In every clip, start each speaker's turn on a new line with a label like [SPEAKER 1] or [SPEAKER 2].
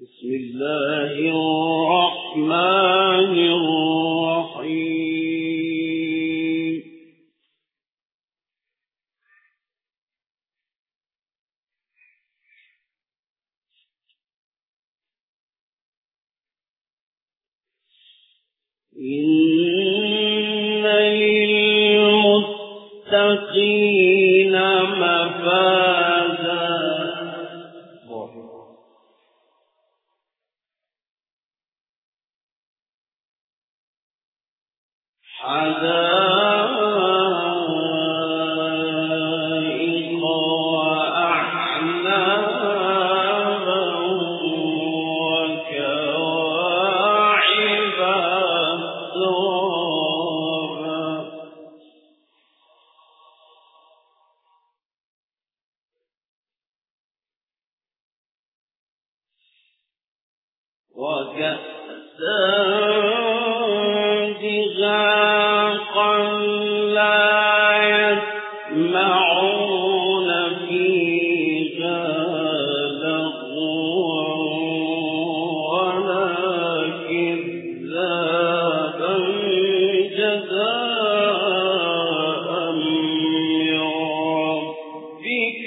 [SPEAKER 1] بسم الله الرحمن الرحيم. إن للمتقين مفازا حدائق وأعنابا وكواعب أترابا وكأسا دهاقا لا يسمعون فيها لغوا ولا كذابا جزاء من ربك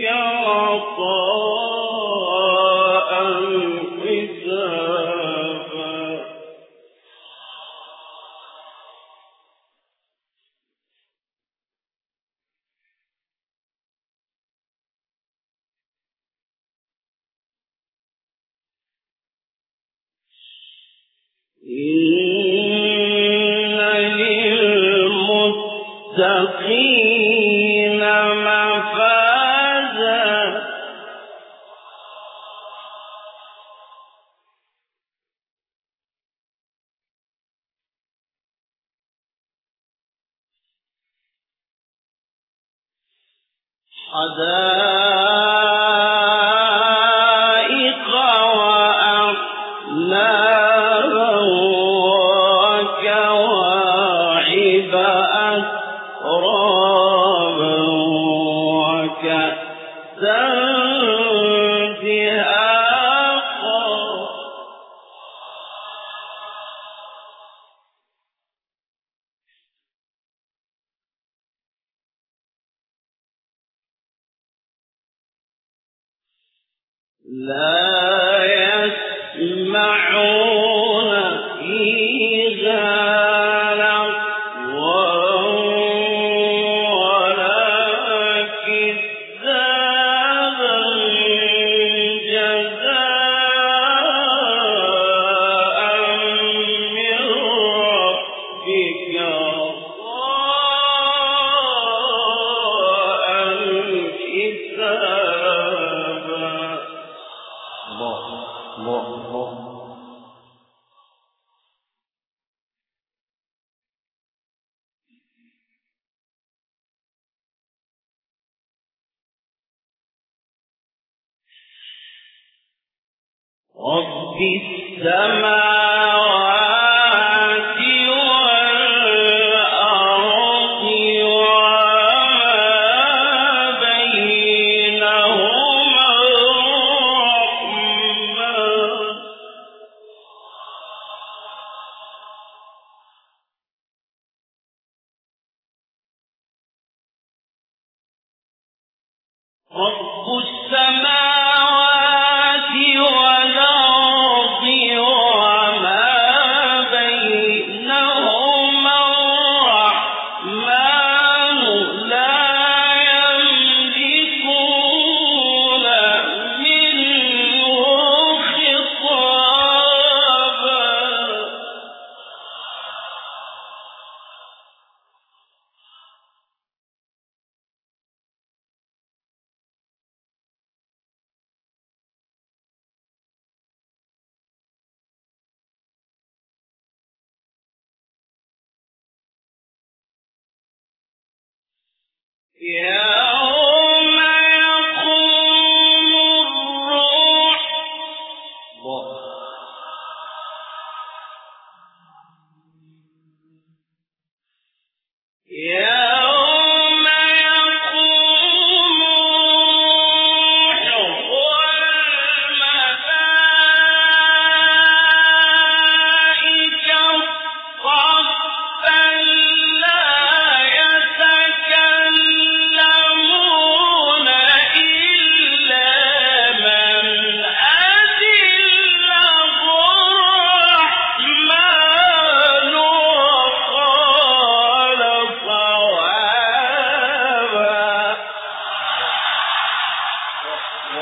[SPEAKER 1] عطاء حسابا. إن للمتقين مفازا حدائق وأعنابا وكواعب أترابا وكأسا دهاقا لا يسمعون فيها لغوا ولا كذابا جزاء من ربك عطاء حسابا. الله. رب السماوات والأرض وما بينهما الرحمن رب السماوات والأرض وما بينهما الرحمن لا يملكون منه خطابا. يوم يقوم الروح يوم يقوم الروح والملائكة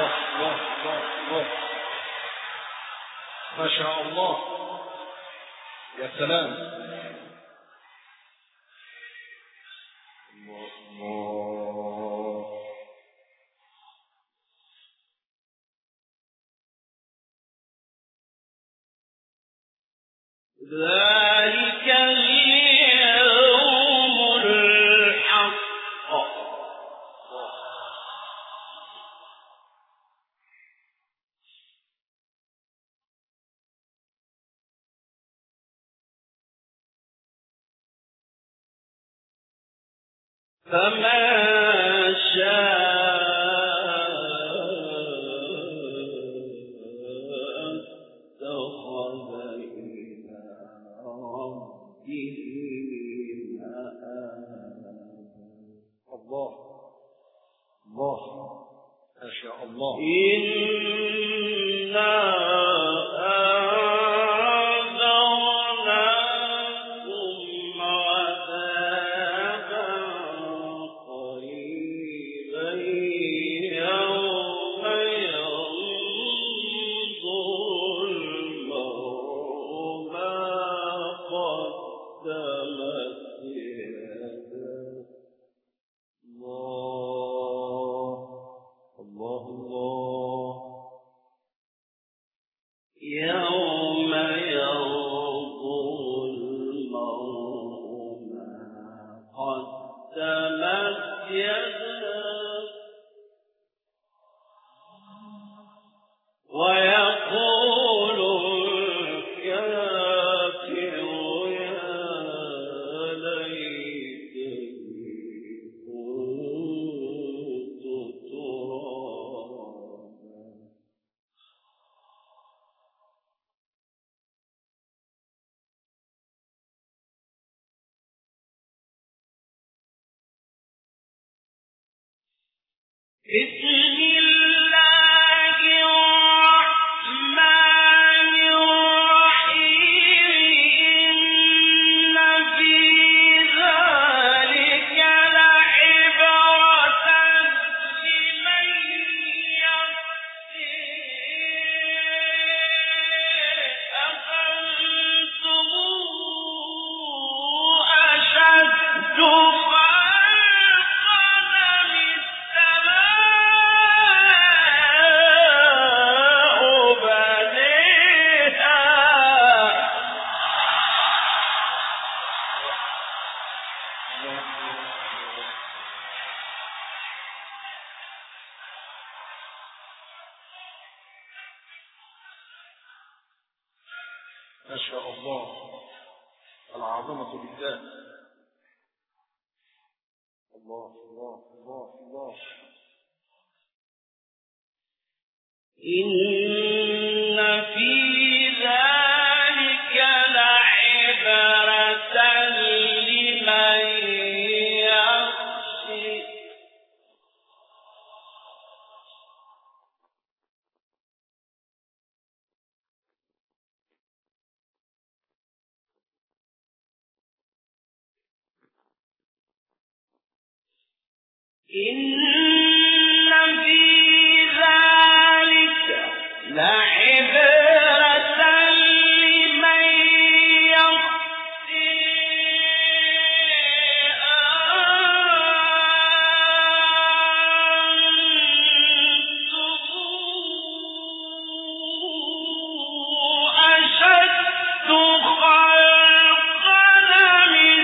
[SPEAKER 2] الله الله الله، ما شاء الله، يا سلام. الله الله.
[SPEAKER 1] ذلك اليوم الحق. فمن شاء اتخذ إلى ربه مآبا.
[SPEAKER 2] الله الله، ما شاء الله.
[SPEAKER 1] إنا أنذرناكم عذابا قريبا يوم ينظر المرء ما قدمت يداه. الله الله، يوم ينظر المرء ما قدمت يداه ويقول الكافر يا ليتني كنت ترابا. بسم الله الرحمن الرحيم. إن في ذلك لعبرة لمن يخشى. أأنتم أشد
[SPEAKER 2] ما شاء الله، العظمة لله. الله الله الله الله.
[SPEAKER 1] إن في ذلك لعبرة لمن يخشى. إن في ذلك لعبرة لمن يخشى. أنتم أشد خلقا من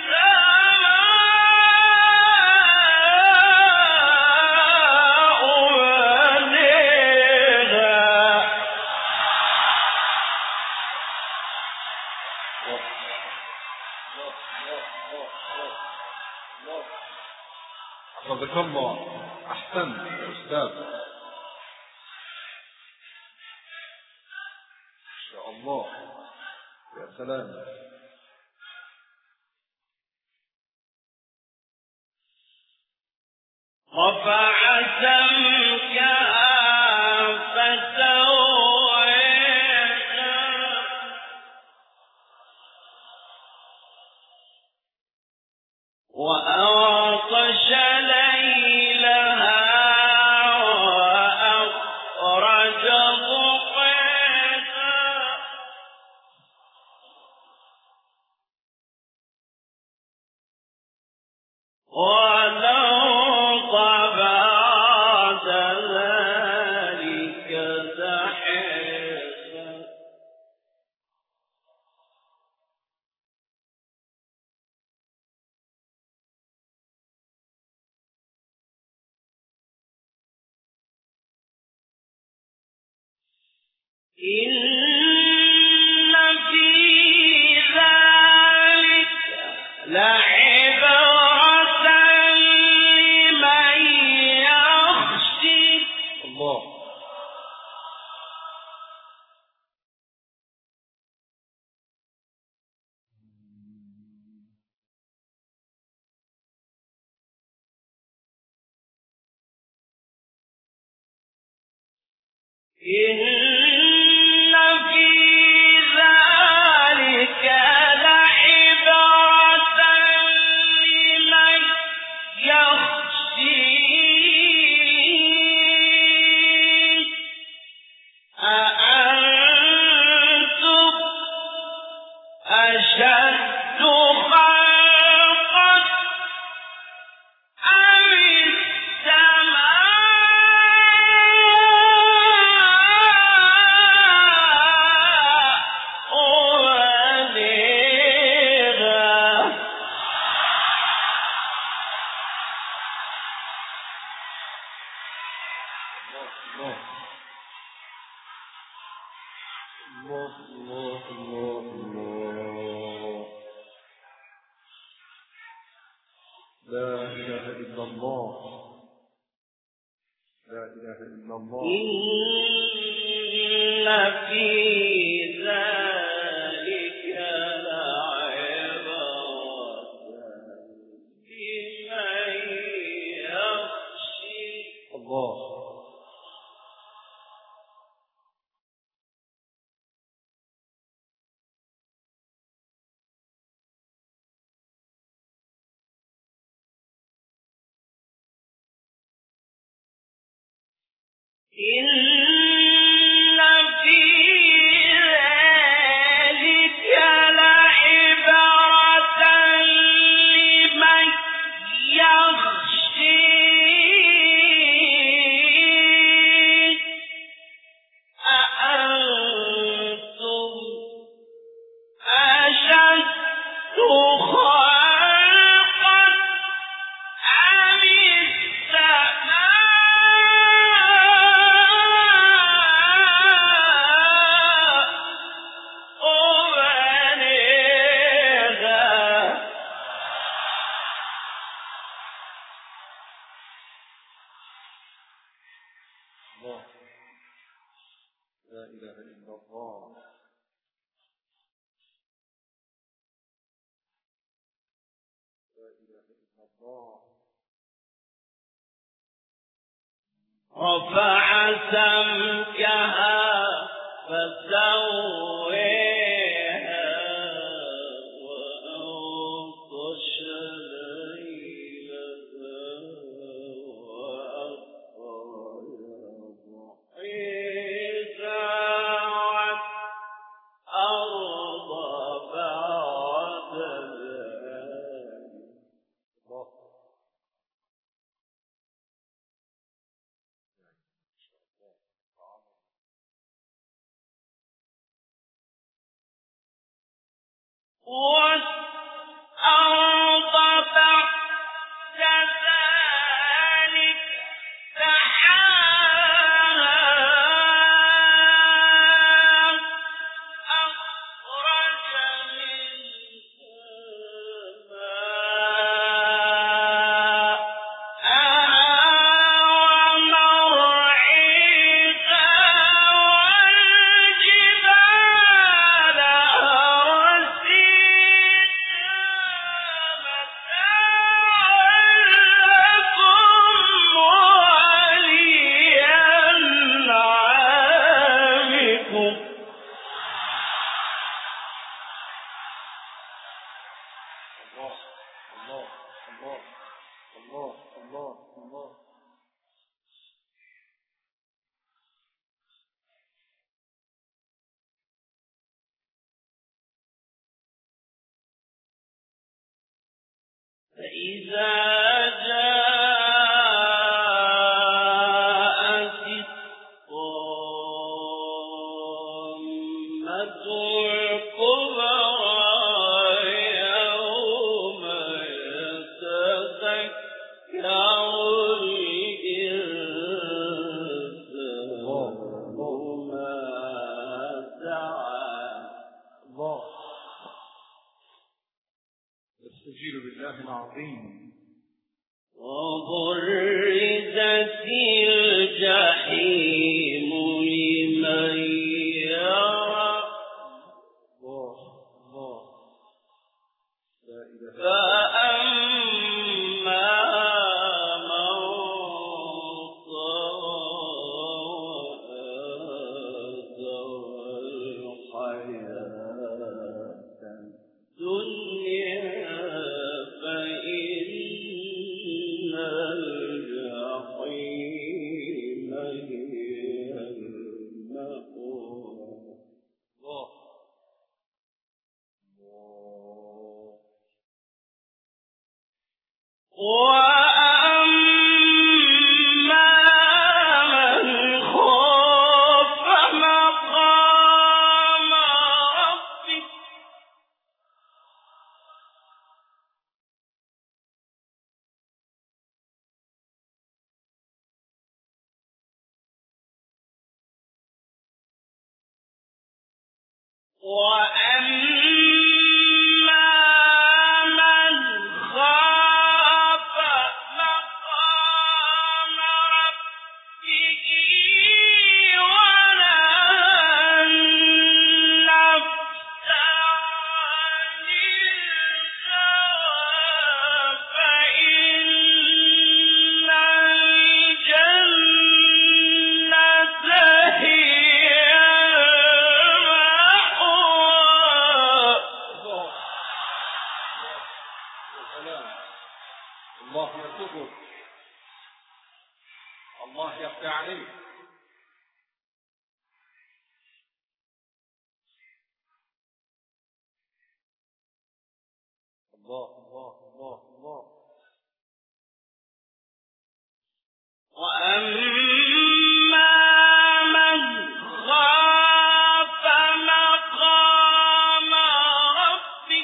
[SPEAKER 2] حفظك الله، أحسنت يا أستاذ، ما شاء الله، يا سلام.
[SPEAKER 1] رفع سمكها فسواها وأغطش ليلها وأخرج رفع سمكها فسويها وأغطش ليلها وأخرج ضحيها والأرض بعد ذلك والأرض بعد ذلك دحاها أخرج منها فإذا جاءت الطامة الكبرى يوم يتذكر الإنسان ما سعى.
[SPEAKER 2] يستجير بالله العظيم.
[SPEAKER 1] وبرزت الجحيم لمن يرى فأما من طغى الحياة الدنيا فإن الجحيم هي المأوى. وأما من خاف مقام ربه
[SPEAKER 2] الله يرزقك، الله يفتح عليك. الله الله الله الله.
[SPEAKER 1] وأما من خاف مقام ربه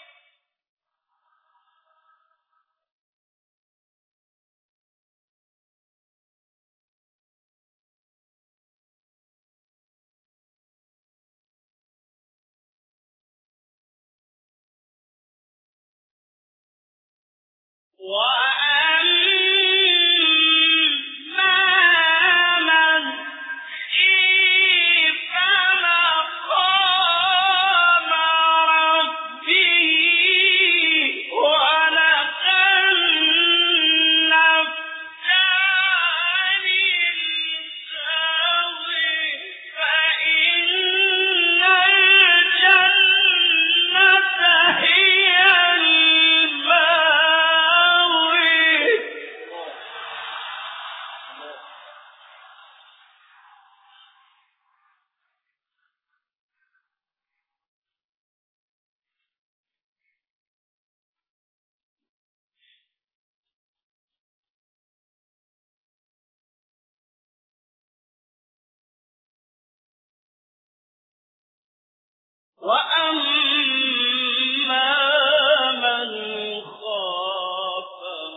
[SPEAKER 1] وأما من خاف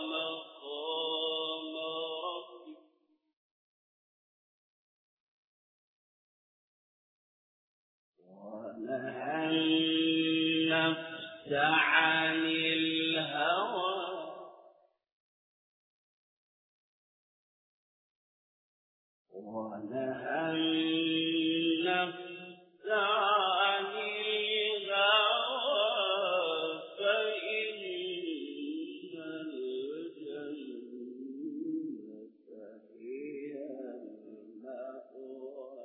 [SPEAKER 1] مقام ربه ونهى النفس عن الهوى ونهى النفس عن الهوى فإن الجنة هي المأوى.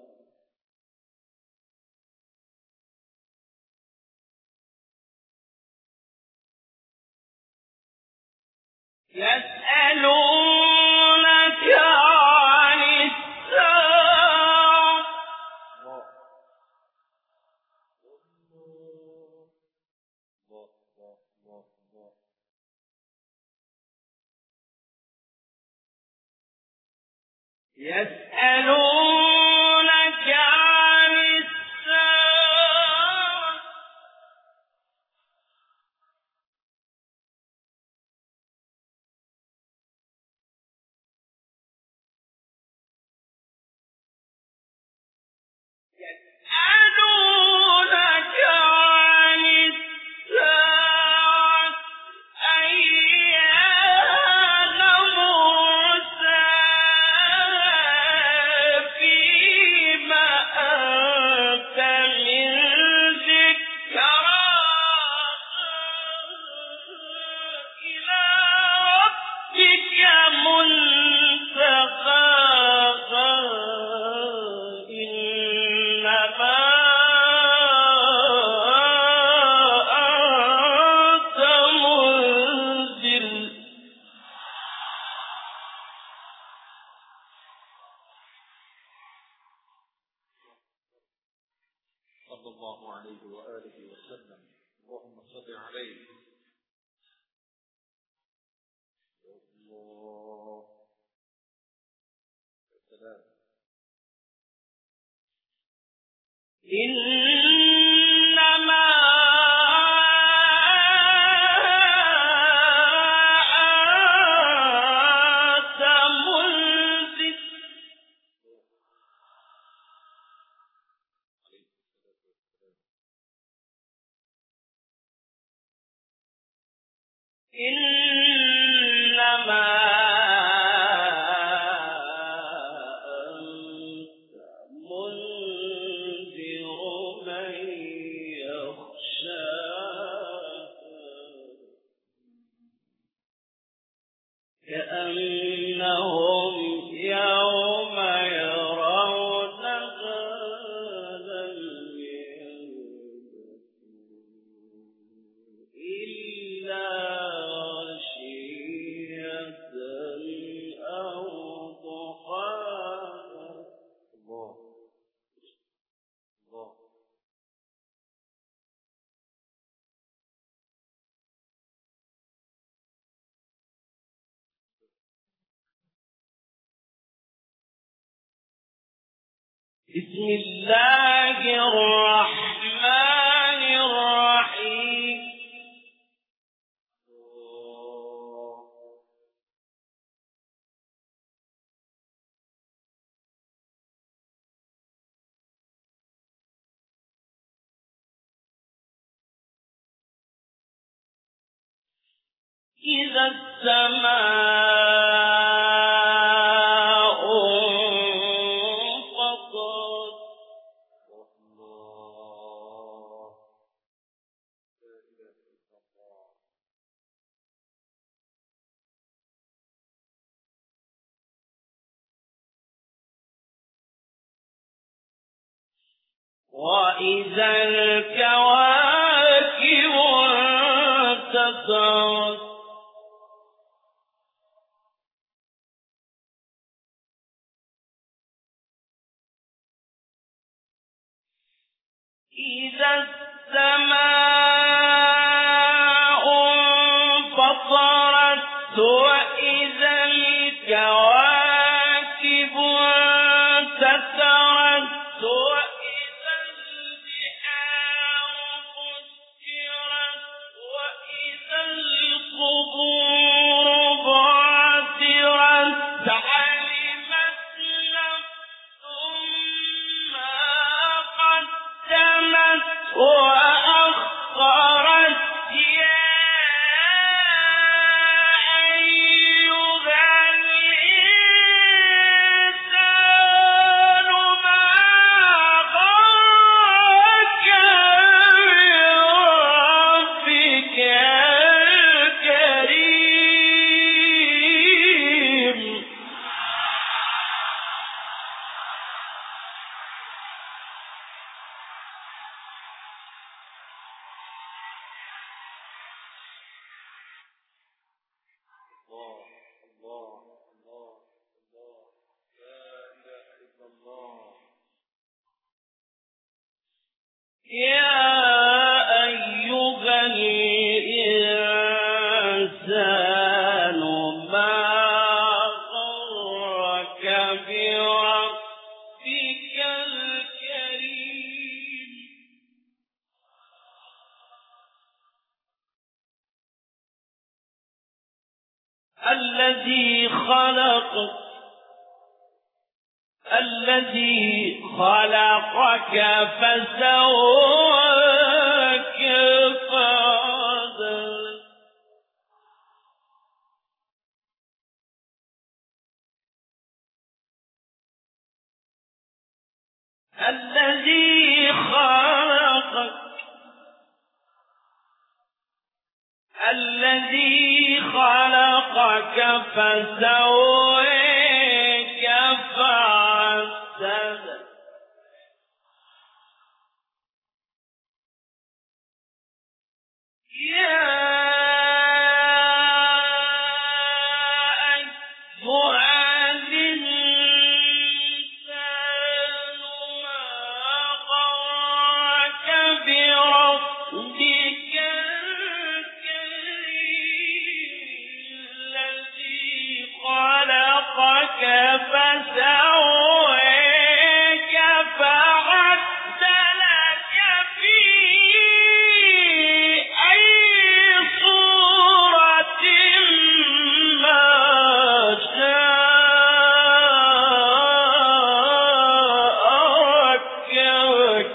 [SPEAKER 1] يسألونك عن الساعة يسألونك عن الساعة أيان مرساها فيما أنت من ذكراها إلى ربك منتهاها إنما أنت منذر
[SPEAKER 2] صلى الله عليه وآله وسلم. اللهم صل عليه. الله السلام.
[SPEAKER 1] إنما أنت منذر إنما أنت منذر من يخشاها كأنهم يوم يرونها لم يلبثوا إلا عشية أو ضحاها
[SPEAKER 2] الله الله.
[SPEAKER 1] بسم الله الرحمن الرحيم إذا السماء انفطرت
[SPEAKER 2] الله. لا إله إلا الله.
[SPEAKER 1] وإذا الكواكب انتثرت إذا السماء انفطرت وإذا الكواكب انتثرت وإذا البحار فجرت وإذا القبور بعثرت علمت نفس ما قدمت وأخرت يا أيها الإنسان ما غرك بربك الكريم
[SPEAKER 2] الله الله الله الله. لا إله إلا الله.
[SPEAKER 1] يا أيها الإنسان ما غرك بربك الكريم الذي خلقك فسواك فعدلك الذي خلقك فسواك فعدلك يا أيها الإنسان ما غرك بربك الكريم الذي خلقك فسواك فعدلك في أي صورة ما شاء ركبك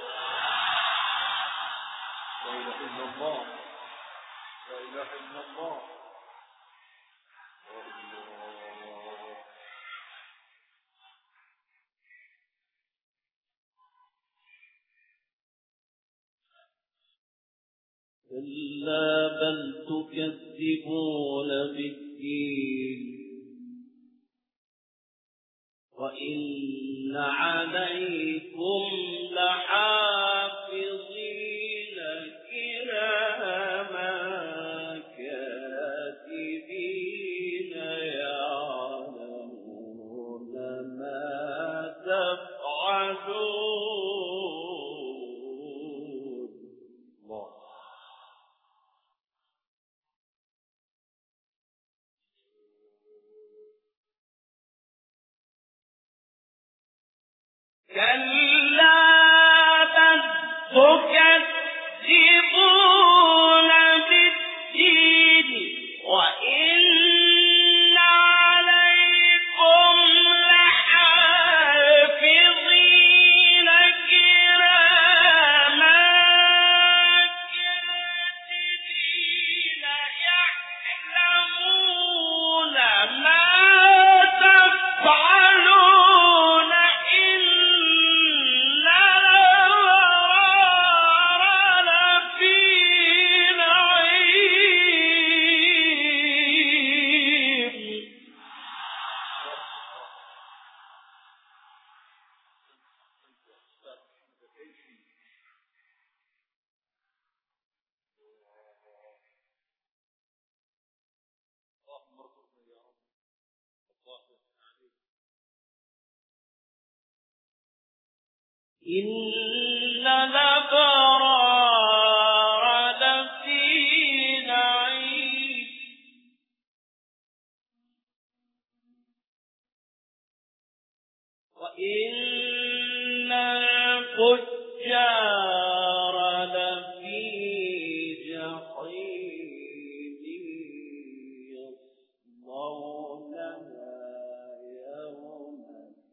[SPEAKER 2] لا إله إلا الله. لا إله إلا الله.
[SPEAKER 1] كلا بل تكذبون بالدين وإن عليكم لحافظين كراما كاتبين يعلمون ما تفعلون
[SPEAKER 2] الله.
[SPEAKER 1] كلا بل تكذبون بالدين وإن عليكم لحافظين كراما كاتبين يعلمون ما تفعلون إن الأبرار لفي نعيم
[SPEAKER 2] اللهم ارزقنا يا رب. الله عليك.
[SPEAKER 1] إن الأبرار لفي نعيم وإن الفجار لفي جحيم يصلونها يوم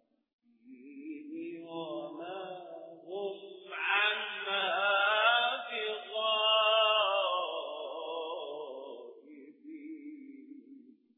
[SPEAKER 1] الدين وما هم عنها بغائبين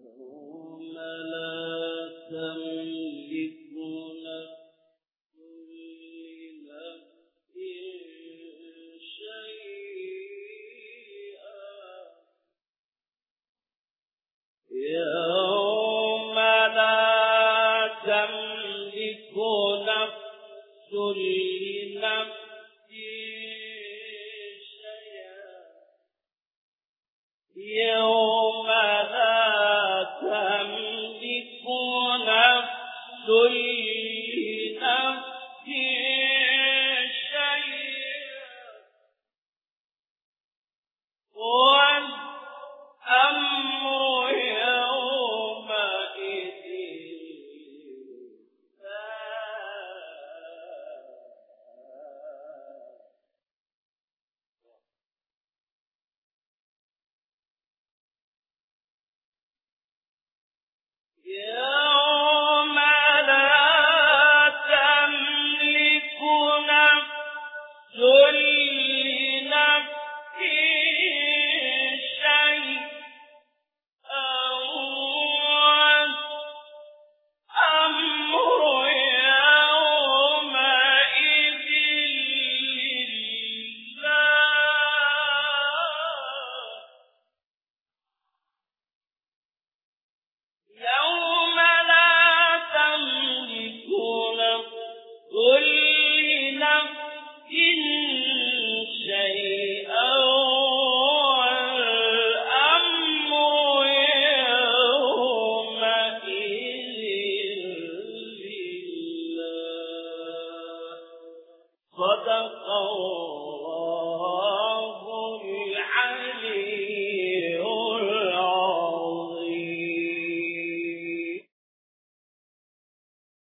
[SPEAKER 1] يوم لا تملك نفس لنفس شيئا يوم لا تملك نفس لنفس شيئا يوم لا تملك نفس لنفس شيئا والأمر يومئذ يوم لا تملك نفس لنفس شيئا والأمر يومئذ لله يوم لا تملك نفس لنفس شيئا والأمر يومئذ لله صدق الله